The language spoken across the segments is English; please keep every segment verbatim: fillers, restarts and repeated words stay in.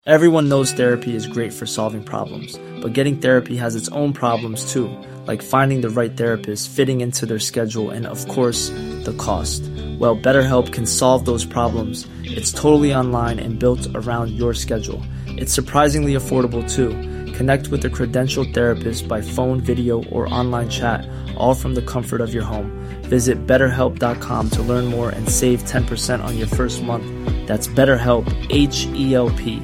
Everyone knows therapy is great for solving problems, but getting therapy has its own problems too, like finding the right therapist, fitting into their schedule, and of course, the cost. Well, BetterHelp can solve those problems. It's totally online and built around your schedule. It's surprisingly affordable too. Connect with a credentialed therapist by phone, video, or online chat, all from the comfort of your home. Visit better help dot com to learn more and save ten percent on your first month. That's BetterHelp, H E L P.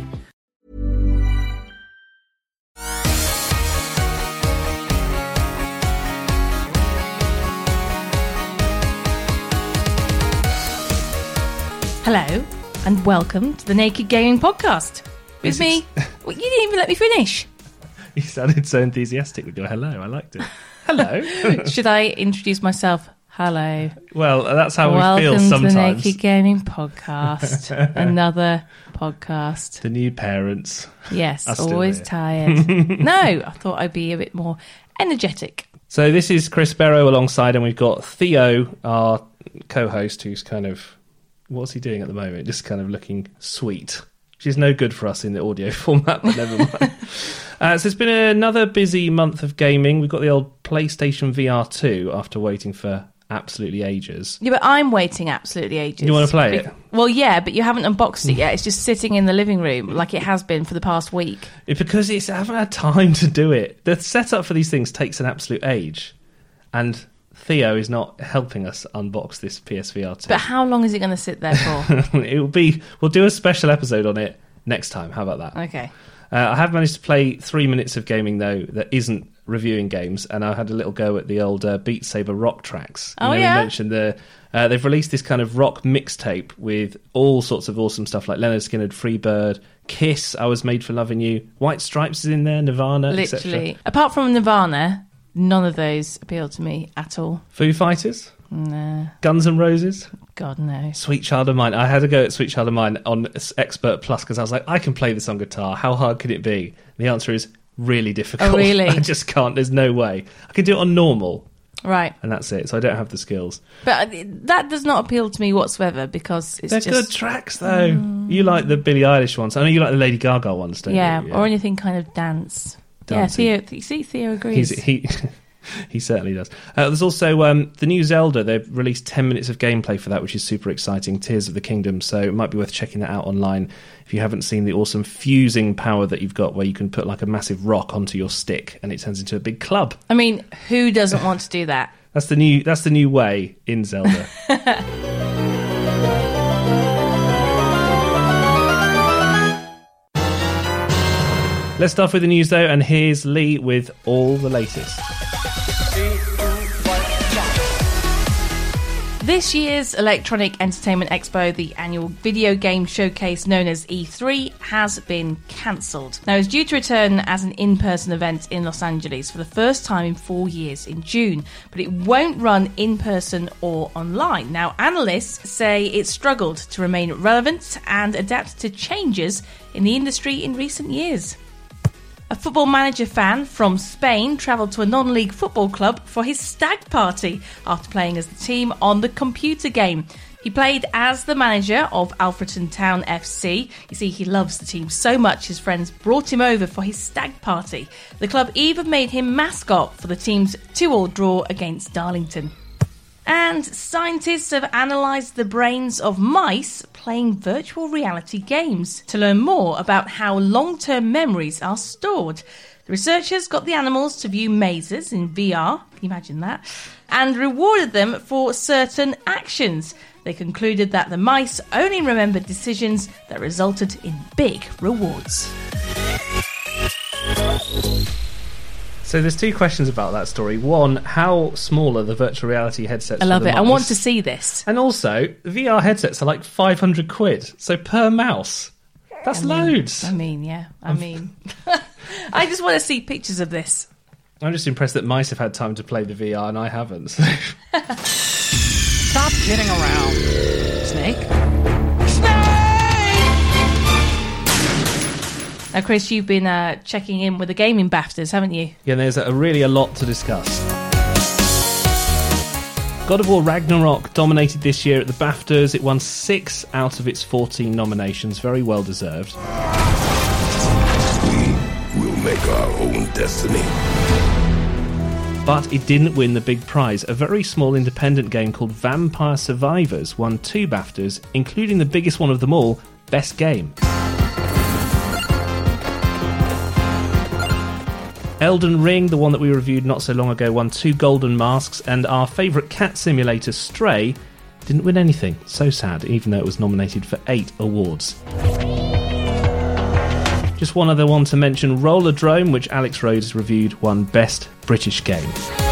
Hello, and welcome to the Naked Gaming Podcast. With This me... is- Well, you didn't even let me finish. You sounded so enthusiastic with your hello. I liked it. Hello. Should I introduce myself? Hello. Well, that's how welcome we feel sometimes. to the Naked Gaming Podcast. Another podcast. The new parents. Yes, are still always here. tired. No, I thought I'd be a bit more energetic. So this is Chris Barrow alongside, and we've got Theo, our co-host, who's kind of... What's he doing at the moment? Just kind of looking sweet. Which is no good for us in the audio format, but never mind. uh, so it's been another busy month of gaming. We've got the old PlayStation V R two after waiting for absolutely ages. Yeah, but I'm waiting absolutely ages. You want to play it? Well, yeah, but you haven't unboxed it yet. It's just sitting in the living room like it has been for the past week. It, because it's, I haven't had time to do it. The setup for these things takes an absolute age. And Theo is not helping us unbox this P S V R two. But how long is it going to sit there for? It will be. We'll do a special episode on it next time. How about that? Okay. Uh, I have managed to play three minutes of gaming though that isn't reviewing games, and I had a little go at the old uh, Beat Saber rock tracks. Oh, you know, yeah? We mentioned the uh, they've released this kind of rock mixtape with all sorts of awesome stuff like Leonard Skinner, Freebird, Kiss, I Was Made for Loving You, White Stripes is in there, Nirvana, et cetera. Literally. Apart from Nirvana, none of those appeal to me at all. Foo Fighters, Nah. Guns N' Roses. God, no. Sweet Child of Mine. I had to go at Sweet Child of Mine on Expert Plus because I was like, I can play this on guitar. How hard could it be? The answer is really difficult. Oh, really? I just can't. There's no way. I can do it on normal, Right. and that's it. So I don't have the skills. But that does not appeal to me whatsoever because it's They're just... good tracks, though. You like the Billie Eilish ones. I know you like the Lady Gaga ones, don't Yeah, you? or anything kind of dance. Dancing. Yeah, Theo, you see, Theo agrees. He's, he he certainly does. Uh, there's also um, the new Zelda. They've released ten minutes of gameplay for that, which is super exciting. Tears of the Kingdom. So it might be worth checking that out online if you haven't seen the awesome fusing power that you've got, where you can put like a massive rock onto your stick and it turns into a big club. I mean, who doesn't want to do that? That's the new. That's the new way in Zelda. Let's start with the news though, and here's Lee with all the latest. This year's Electronic Entertainment Expo, the annual video game showcase known as E three, has been cancelled. Now, it's due to return as an in-person event in Los Angeles for the first time in four years in June, but it won't run in person or online. Now, analysts say it struggled to remain relevant and adapt to changes in the industry in recent years. A Football Manager fan from Spain travelled to a non-league football club for his stag party after playing as the team on the computer game. He played as the manager of Alfreton Town F C. You see, he loves the team so much his friends brought him over for his stag party. The club even made him mascot for the team's two-all draw against Darlington. And scientists have analysed the brains of mice playing virtual reality games to learn more about how long-term memories are stored. The researchers got the animals to view mazes in V R, can you imagine that, and rewarded them for certain actions. They concluded that the mice only remembered decisions that resulted in big rewards. So there's two questions about that story. One, how small are the virtual reality headsets? I love for the it. I mice? want to see this. And also, V R headsets are like five hundred quid. So per mouse. That's I mean, loads. I mean, yeah. I mean, I just want to see pictures of this. I'm just impressed that mice have had time to play the V R and I haven't. Stop kidding around. Snake? Now, Chris, you've been uh, checking in with the gaming BAFTAs, haven't you? Yeah, there's a, really a lot to discuss. God of War Ragnarok dominated this year at the BAFTAs. It won six out of its fourteen nominations. Very well deserved. own destiny. But it didn't win the big prize. A very small independent game called Vampire Survivors won two BAFTAs, including the biggest one of them all, Best Game. Elden Ring, the one that we reviewed not so long ago, won two Golden Masks, and our favourite cat simulator, Stray, didn't win anything. So sad, even though it was nominated for eight awards. Just one other one to mention, Rollerdrome, which Alex Rhodes reviewed, won Best British Game.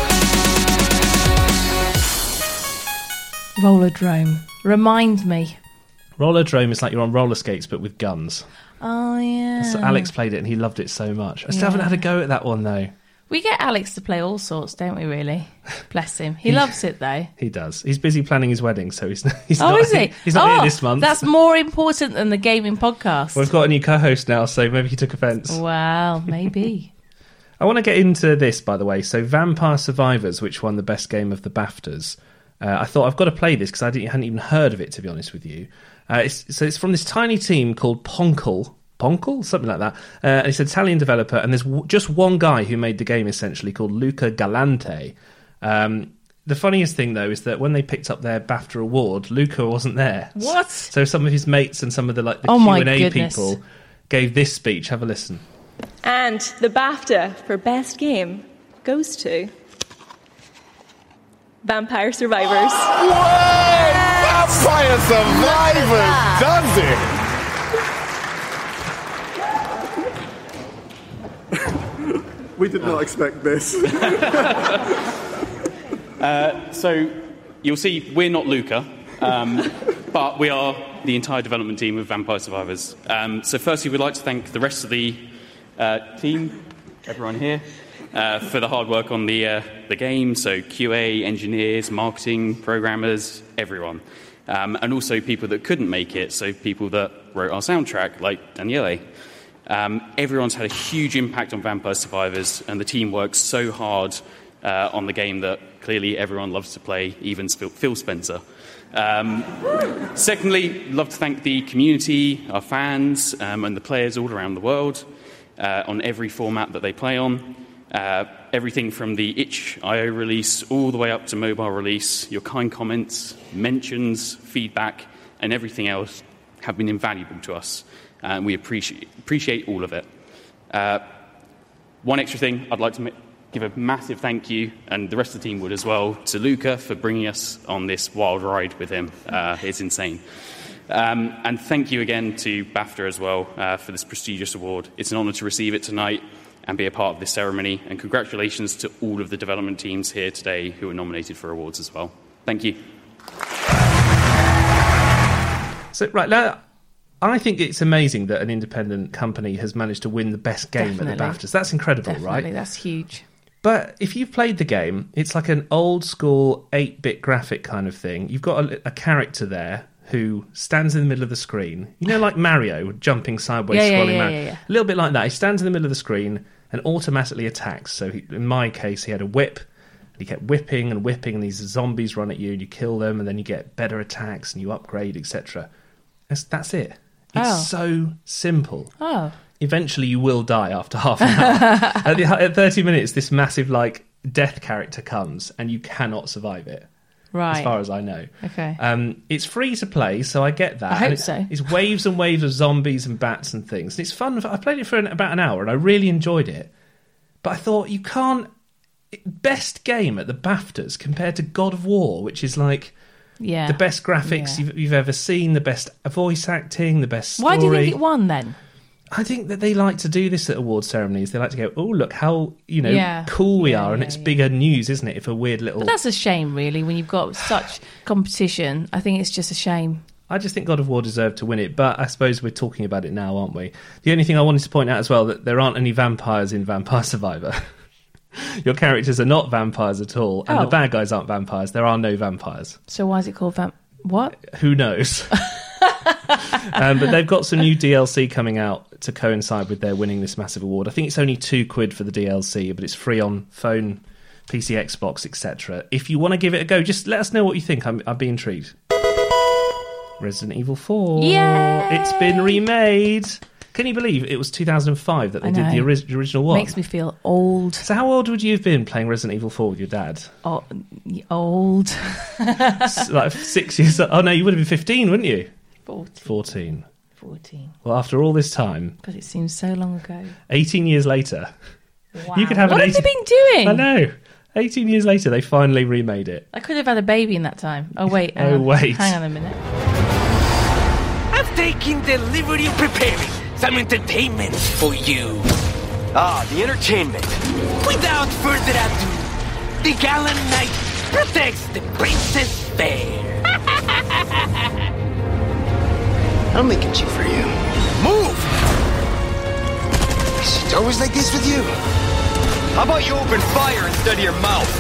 Rollerdrome. Remind me. Rollerdrome is like you're on roller skates, but with guns. Oh, yeah. So Alex played it and he loved it so much. I still Yeah. haven't had a go at that one, though. We get Alex to play all sorts, don't we, really? Bless him. He loves it, though. He does. He's busy planning his wedding, so he's, he's Oh, not, is he? he's not oh, here this month. That's more important than the gaming podcast. We've got a new co-host now, so maybe he took offence. Well, maybe. I want to get into this, by the way. So Vampire Survivors, which won the best game of the BAFTAs. Uh, I thought I've got to play this because I didn't, hadn't even heard of it, to be honest with you. Uh, it's, so it's from this tiny team called Ponkel. Ponkel? Something like that. Uh, it's an Italian developer, and there's w- just one guy who made the game, essentially, called Luca Galante. Um, the funniest thing, though, is that when they picked up their BAFTA award, Luca wasn't there. What? So some of his mates and some of the like the Oh Q my and A goodness. people gave this speech. Have a listen. And the BAFTA for Best Game goes to Vampire Survivors. Way! Vampire Survivors does it! We did not expect this. uh, so, you'll see we're not Luca, um, but we are the entire development team of Vampire Survivors. Um, so, firstly, we'd like to thank the rest of the uh, team, everyone here, uh, for the hard work on the uh, the game. So, Q A, engineers, marketing, programmers, everyone, um, and also people that couldn't make it. So, people that wrote our soundtrack, like Daniele. Um, everyone's had a huge impact on Vampire Survivors, and the team works so hard uh, on the game that clearly everyone loves to play, even Phil Spencer. Um, secondly, I'd love to thank the community, our fans, um, and the players all around the world uh, on every format that they play on. Uh, everything from the itch dot i o release all the way up to mobile release, your kind comments, mentions, feedback, and everything else have been invaluable to us. And we appreciate appreciate all of it. Uh, one extra thing, I'd like to ma- give a massive thank you, and the rest of the team would as well, to Luca for bringing us on this wild ride with him. Uh, it's insane. Um, and thank you again to BAFTA as well uh, for this prestigious award. It's an honour to receive it tonight and be a part of this ceremony. And congratulations to all of the development teams here today who are nominated for awards as well. Thank you. So, right, now, I think it's amazing that an independent company has managed to win the best game Definitely. at the BAFTAs. That's incredible, Definitely, right? that's huge. But if you've played the game, it's like an old-school eight-bit graphic kind of thing. You've got a, a character there who stands in the middle of the screen. You know, like Mario, jumping sideways, Yeah, yeah, scrolling yeah, around. yeah, yeah. A little bit like that. He stands in the middle of the screen and automatically attacks. So he, in my case, he had a whip. And he kept whipping and whipping, and these zombies run at you, and you kill them, and then you get better attacks, and you upgrade, et cetera. That's, that's it. It's Oh. so simple. Oh. Eventually you will die after half an hour. at, the, at thirty minutes, this massive, like, death character comes, and you cannot survive it. Right. As far as I know. Okay. Um, it's free to play, so I get that. I hope And it- so. It's waves and waves of zombies and bats and things. And it's fun. I played it for an, about an hour, and I really enjoyed it. But I thought, you can't... Best game at the BAFTAs compared to God of War, which is like... Yeah. The best graphics Yeah. you've, you've ever seen, the best voice acting, the best story. Why do you think it won then? I think that they like to do this at award ceremonies. They like to go, oh, look how, you know, Yeah. cool we Yeah, are. And yeah, it's yeah. bigger news, isn't it, if a weird little... But that's a shame, really, when you've got such competition. I think it's just a shame. I just think God of War deserved to win it, but I suppose we're talking about it now, aren't we? The only thing I wanted to point out as well, that there aren't any vampires in Vampire Survivor. Your characters are not vampires at all, and Oh. the bad guys aren't vampires. There are no vampires. So why is it called Vamp... What? Who knows? um, but they've got some new D L C coming out to coincide with their winning this massive award. I think it's only two quid for the D L C, but it's free on phone, P C, Xbox, et cetera. If you want to give it a go, just let us know what you think. I'm, I'd be intrigued. Resident Evil four. Yay! It's been remade. Can you believe it was two thousand five that they I did the know. ori- original one? Makes me feel old. So how old would you have been playing Resident Evil four with your dad? Oh, old. S- like six years... Oh, no, you would have been fifteen, wouldn't you? fourteen. fourteen. fourteen. Well, after all this time, God, it seems so long ago. eighteen years later... Wow. You could have what an have they eighteen been doing? I know. eighteen years later, they finally remade it. I could have had a baby in that time. Oh, wait. Oh, hang on. wait. Hang on a minute. I'm taking delivery and preparing some entertainment for you. Ah, the entertainment. Without further ado, the gallant knight protects the princess fair. I'm making tea for you. Move! Is it always like this with you? How about you open fire instead of your mouth?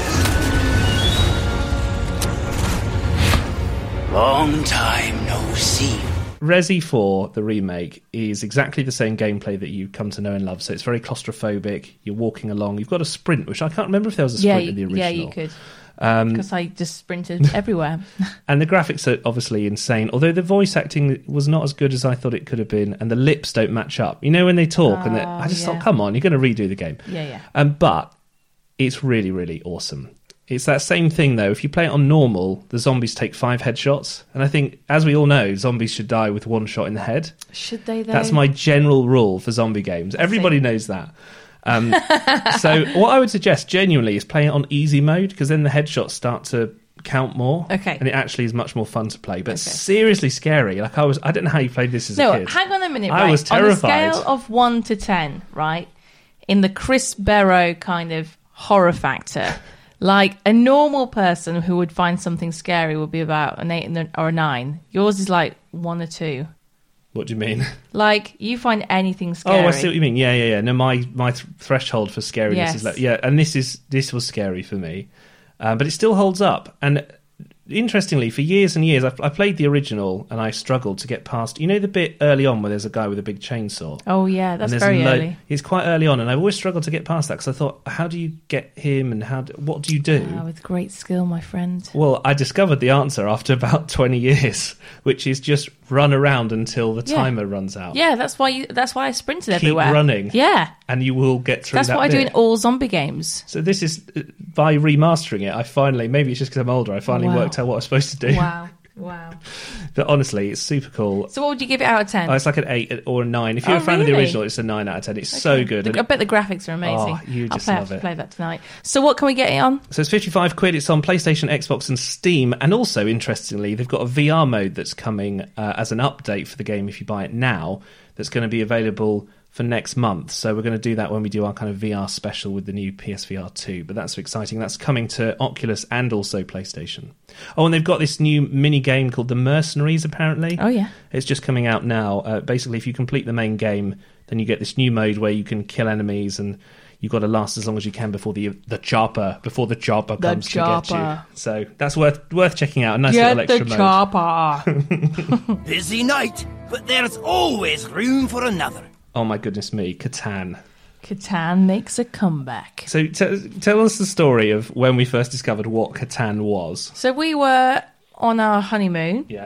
Long time no see. Resi four, the remake, is exactly the same gameplay that you've come to know and love. So it's very claustrophobic. You're walking along. You've got a sprint, which I can't remember if there was a Yeah, sprint you, in the original. yeah, you could. Um, Because I just sprinted everywhere. and the graphics are obviously insane, although the voice acting was not as good as I thought it could have been, and the lips don't match up. You know, when they talk, and Oh, they- I just yeah. thought, come on, you're going to redo the game. Yeah, yeah. Um, but it's really, really awesome. It's that same thing, though. If you play it on normal, the zombies take five headshots. And I think, as we all know, zombies should die with one shot in the head. Should they, though? That's my general rule for zombie games. Everybody knows that. Um, so what I would suggest, genuinely, is playing it on easy mode, because then the headshots start to count more. Okay. And it actually is much more fun to play. But Okay. seriously scary. Like I was, I don't know how you played this as no, a kid. hang on a minute. I right? was terrified. On a scale of one to ten, right? In the Chris Barrow kind of horror factor, like a normal person who would find something scary would be about an eight and a- or a nine. Yours is like one or two. What do you mean? Like you find anything scary. Oh, I see what you mean. Yeah, yeah, yeah. No, my my th- threshold for scariness Yes. is like, yeah, and this is this was scary for me, um, but it still holds up. And interestingly, for years and years, I, I played the original, and I struggled to get past. You know the bit early on where there's a guy with a big chainsaw. Oh yeah, that's and there's very a lo- early. It's quite early on, and I've always struggled to get past that because I thought, how do you get him, and how? Do, what do you do? Ah, with great skill, my friend. Well, I discovered the answer after about twenty years, which is just run around until the Yeah. timer runs out. Yeah, that's why you. That's why I sprinted Keep everywhere. running. Yeah, and you will get through that's that what I do bit. in all zombie games. So this is, by remastering it, I finally, maybe it's just because I'm older, I finally Wow. worked out what I was supposed to do. Wow, wow. But honestly, it's super cool. So, what would you give it out of ten? Oh, it's like an eight or a nine. If you're Oh, a fan of the really? original, it's a nine out of ten. It's so good. The- And- I bet the graphics are amazing. Oh, you I'll just play, love have to it. play that tonight. So, what can we get it on? So it's fifty-five quid. It's on PlayStation, Xbox, and Steam. And also, interestingly, they've got a V R mode that's coming uh, as an update for the game if you buy it now. That's going to be available for next month. So we're going to do that when we do our kind of V R special with the new P S V R two. But that's exciting. That's coming to Oculus and also PlayStation. Oh, and they've got this new mini game called The Mercenaries, apparently. Oh, yeah. It's just coming out now. Uh, basically, if you complete the main game, then you get this new mode where you can kill enemies, and you've got to last as long as you can before the the chopper before the chopper The comes to get chopper. you. So that's worth worth checking out. A nice Get little extra the mode. chopper. Busy night, but there's always room for another. Oh my goodness me, Catan. Catan makes a comeback. So t- tell us the story of when we first discovered what Catan was. So we were on our honeymoon. Yeah.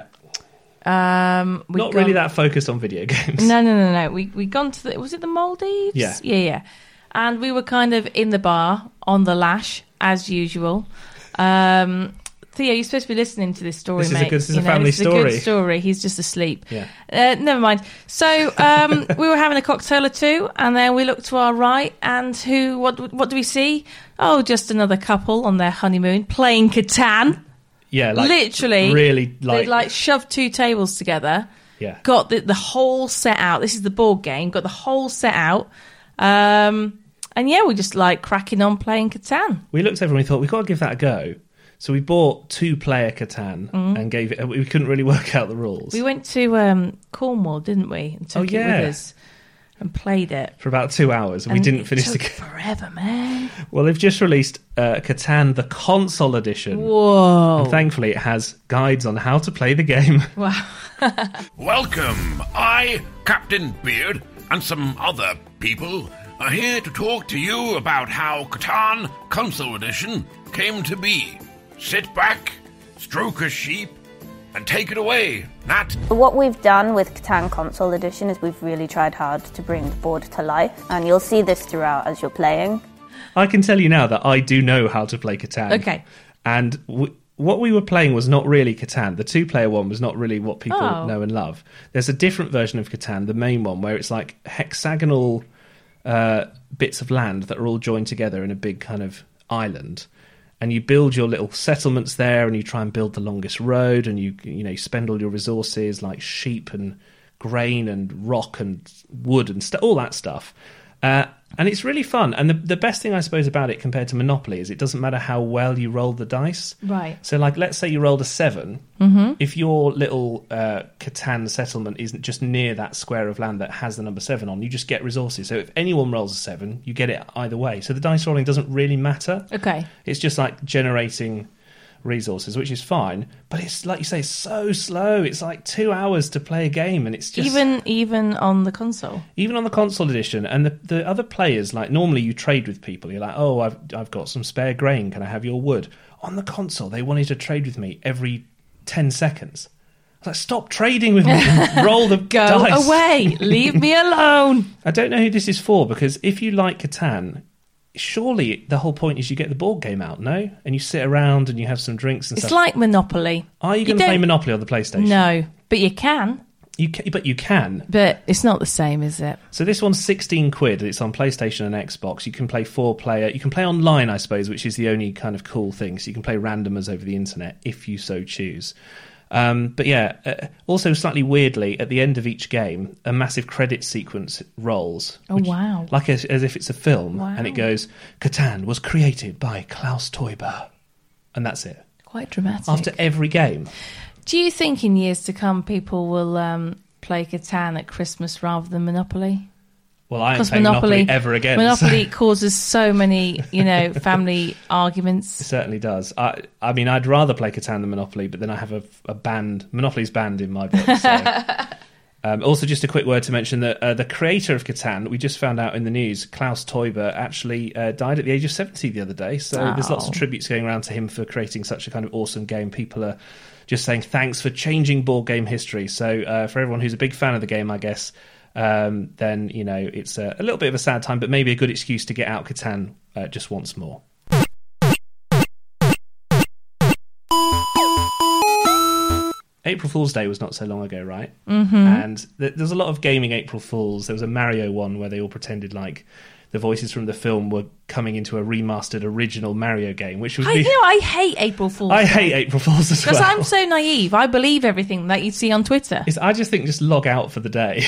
Um, we'd Not gone- really that focused on video games. No, no, no, no. We we gone to the. Was it the Maldives? Yeah. yeah, yeah. And we were kind of in the bar on the lash as usual. Um, Theo, you're supposed to be listening to this story, This is a mate. good- this is You a know, family this is a story. good story. He's just asleep. Yeah. Uh, never mind. So um, we were having a cocktail or two, and then we looked to our right, and who? What? What do we see? Oh, just another couple on their honeymoon playing Catan. Yeah, like Literally, really they like, like shoved two tables together. yeah. Got the the whole set out. This is the board game. Got the whole set out. Um, and yeah, we're just like cracking on playing Catan. We looked over and we thought we've got to give that a go. So we bought two player Catan and gave it. We couldn't really work out the rules We went to um, Cornwall, didn't we? And took Oh, yeah. it with us and played it. for about two hours, and, we And didn't it finish the took game. forever, man. Well, they've just released uh, Catan, the console edition. Whoa! And thankfully, it has guides on how to play the game. Wow. Welcome. I, Captain Beard, and some other people are here to talk to you about how Catan Console Edition came to be. Sit back, stroke a sheep, and take it away, Nat. What we've done with Catan Console Edition is we've really tried hard to bring the board to life, and you'll see this throughout as you're playing. I can tell you now that I do know how to play Catan. Okay. And w- what we were playing was not really Catan. The two-player one was not really what people Oh. know and love. There's a different version of Catan, the main one, where it's like hexagonal uh, bits of land that are all joined together in a big kind of island. And you build your little settlements there, and you try and build the longest road, and you you know you spend all your resources like sheep and grain and rock and wood and st- all that stuff. Uh, and it's really fun. And the the best thing I suppose about it compared to Monopoly is it doesn't matter how well you roll the dice. Right. So like, let's say you rolled a seven. Mm-hmm. If your little uh, Catan settlement isn't just near that square of land that has the number seven on, you just get resources. So if anyone rolls a seven, you get it either way. So the dice rolling doesn't really matter. Okay. It's just like generating resources, which is fine. But it's like you say, so slow. It's like two hours to play a game, and it's just Even even on the console. even on the console edition. And the, the other players, like normally you trade with people. You're like, oh, I've I've got some spare grain. Can I have your wood? On the console, they wanted to trade with me every ten seconds. I was like, stop trading with me. And roll the Go dice. away. Leave me alone. I don't know who this is for, because if you like Catan, surely the whole point is you get the board game out, no? And you sit around and you have some drinks and It's stuff. like Monopoly. Are you You going to play don't- Monopoly on the PlayStation? No, but you can. You can, but you can. But it's not the same, is it? So this one's sixteen quid. It's on PlayStation and Xbox. You can play four player. You can play online, I suppose, which is the only kind of cool thing. So you can play randomers over the internet if you so choose. Um, but yeah, uh, also slightly weirdly, at the end of each game, a massive credit sequence rolls. Oh, wow. Like as, as if it's a film. Wow. And it goes, Catan was created by Klaus Teuber. And that's it. Quite dramatic. After every game. Do you think in years to come people will um, play Catan at Christmas rather than Monopoly? Well, I ain't Because playing Monopoly, Monopoly ever again. Monopoly so- causes so many, you know, family arguments. It certainly does. I, I mean, I'd rather play Catan than Monopoly, but then I have a, a band. Monopoly's banned in my book. So. um, also, just a quick word to mention that uh, the creator of Catan, we just found out in the news, Klaus Teuber, actually uh, died at the age of seventy the other day. So there's lots of Oh. tributes going around to him for creating such a kind of awesome game. People are just saying thanks for changing board game history. So uh, for everyone who's a big fan of the game, I guess, um, then, you know, it's a, a little bit of a sad time, but maybe a good excuse to get out Catan uh, just once more. April Fool's Day was not so long ago, right? Mm-hmm. And th- there's a lot of gaming April Fools. There was a Mario one where they all pretended like the voices from the film were coming into a remastered original Mario game, which would I be... you know I hate April Fool's I Day. hate April Fools as well. Because I'm so naive. I believe everything that you see on Twitter. It's, I just think just log out for the day.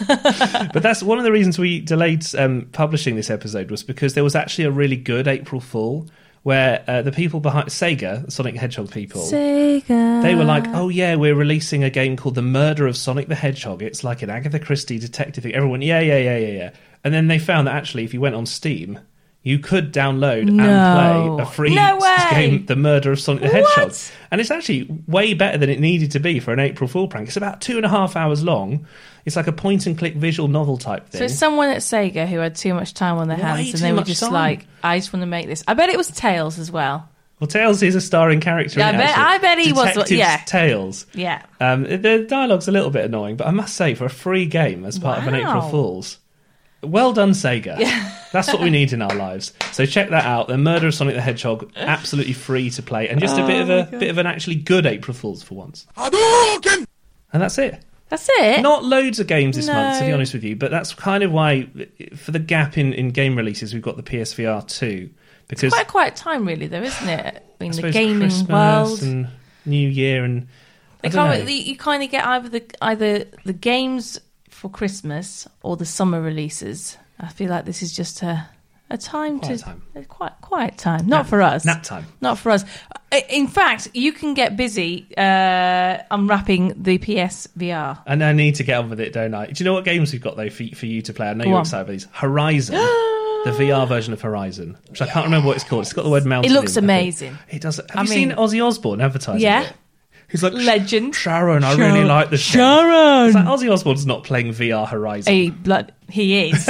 But that's one of the reasons we delayed um, publishing this episode, was because there was actually a really good April Fool where uh, the people behind Sega, the Sonic the Hedgehog people, Sega. they were like, oh yeah, we're releasing a game called The Murder of Sonic the Hedgehog. It's like an Agatha Christie detective thing. Everyone, yeah, yeah, yeah, yeah, yeah. And then they found that actually if you went on Steam, you could download No. and play a free No way. game, The Murder of Sonic the What? Hedgehog. And it's actually way better than it needed to be for an April Fool prank. It's about two and a half hours long. It's like a point-and-click visual novel type thing. So it's someone at Sega who had too much time on their Way hands and too they were much just time. like, I just want to make this. I bet it was Tails as well. Well, Tails is a starring character. Yeah, in I it, bet- actually. I bet he was- Detective yeah. Tails. Yeah. Um, the dialogue's a little bit annoying, but I must say, for a free game as part of an Wow. April Fool's, well done, Sega. Yeah. That's what we need in our lives. So check that out. The Murder of Sonic the Hedgehog, absolutely free to play, and just a Oh bit of my a God. bit of an actually good April Fool's for once. And that's it. That's it? Not loads of games this No. month, to be honest with you, but that's kind of why, for the gap in, in game releases, we've got the P S V R two. Because Quite a quiet time, really, though, isn't it? I mean, I the suppose gaming Christmas world. and New Year and I They don't can't, know. you, you kind of get either the either the games for Christmas or the summer releases. I feel like this is just a a time Quiet to time. a quiet quiet time. Not Nap- for us. nap time. Not for us. I- In fact, you can get busy uh, unwrapping the P S V R. And I need to get on with it, don't I? Do you know what games we've got, though, for, for you to play? I know Go you're on. excited about these. Horizon. The V R version of Horizon, which I can't remember what it's called. It's got the word mountain It looks in, I think. amazing. It does. Have I you mean- seen Ozzy Osbourne advertising Yeah. it? He's like, Legend. Sharon, I Sharon. really like this. Sharon. It's like Ozzy Osbourne's not playing V R Horizon. He blood. He is.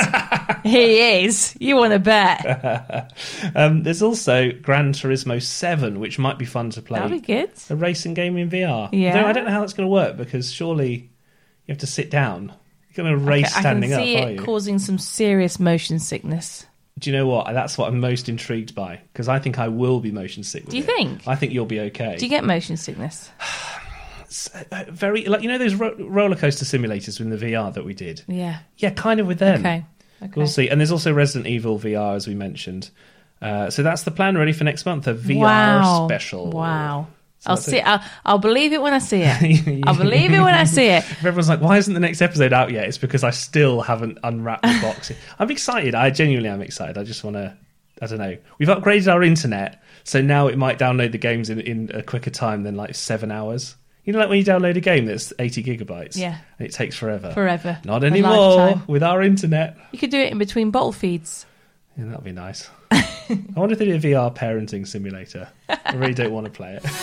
He is. You want to bet. um, there's also Gran Turismo seven, which might be fun to play. That'll be good. A racing game in V R. Yeah. Though I don't know how that's going to work, because surely you have to sit down. You're going to race Okay, standing I up, can see are it you? causing some serious motion sickness. Do you know what? That's what I'm most intrigued by, because I think I will be motion sick with Do you it. think? I think you'll be okay. Do you get motion sickness? Uh, very, like, you know those ro- roller coaster simulators in the V R that we did? Yeah. Yeah, kind of with them. Okay. Okay. We'll see. And there's also Resident Evil V R, as we mentioned. Uh, so that's the plan ready for next month, a V R Wow. special. Wow. So I'll that's see. it. I'll, I'll believe it when I see it. I'll believe it when I see it. If everyone's like, why isn't the next episode out yet? It's because I still haven't unwrapped the box. I'm excited. I genuinely am excited. I just want to, I don't know. We've upgraded our internet, so now it might download the games in, in a quicker time than like seven hours. You know, like when you download a game that's eighty gigabytes? Yeah. And it takes forever. Forever. Not A anymore lifetime. with our internet. You could do it in between bottle feeds. Yeah, that'd be nice. I wonder if they did a V R parenting simulator. I really don't want to play it.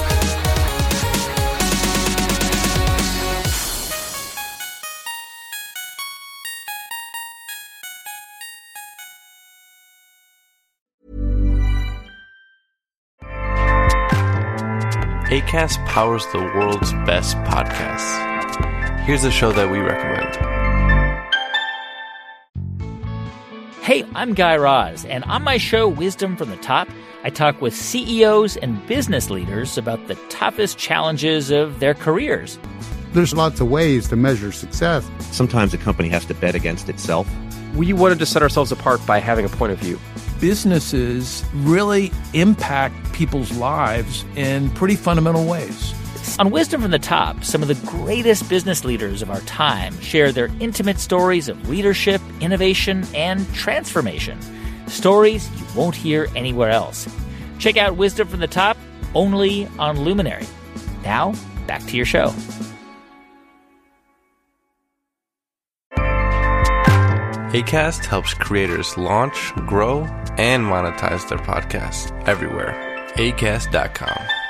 Acast powers the world's best podcasts. Here's a show that we recommend. Hey, I'm Guy Raz, and on my show, Wisdom from the Top, I talk with C E Os and business leaders about the toughest challenges of their careers. There's lots of ways to measure success. Sometimes a company has to bet against itself. We wanted to set ourselves apart by having a point of view. Businesses really impact people's lives in pretty fundamental ways. On Wisdom from the Top, some of the greatest business leaders of our time share their intimate stories of leadership, innovation, and transformation. Stories you won't hear anywhere else. Check out Wisdom from the Top only on Luminary. Now, back to your show. Acast helps creators launch, grow, and monetize their podcasts everywhere. Acast dot com.